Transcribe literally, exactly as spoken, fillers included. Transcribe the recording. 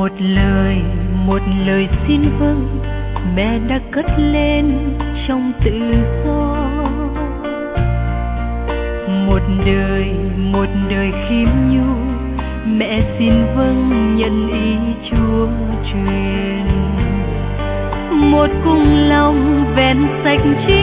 Một lời, một lời xin vâng, mẹ đã cất lên trong tự do. Một đời, một đời khiêm nhu, mẹ xin vâng nhận ý Chúa truyền. Một cùng lòng vẹn sạch chi